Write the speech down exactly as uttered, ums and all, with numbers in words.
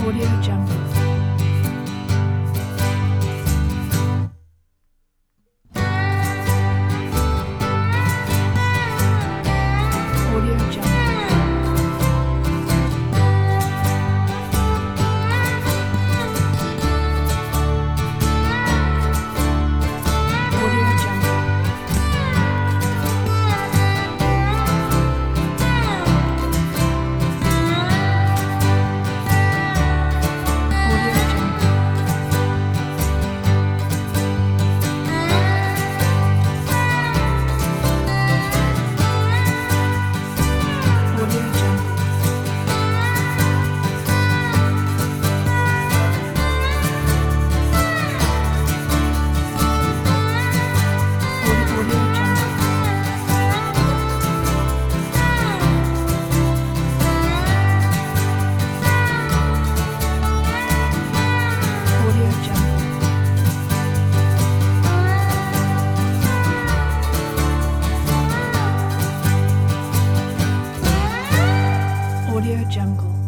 Audio Jungle. Audio Jungle. Audio Jungle. Audio Jungle. Audio Jungle. Audio Audio Jungle. Audio Jungle. Audio Jungle.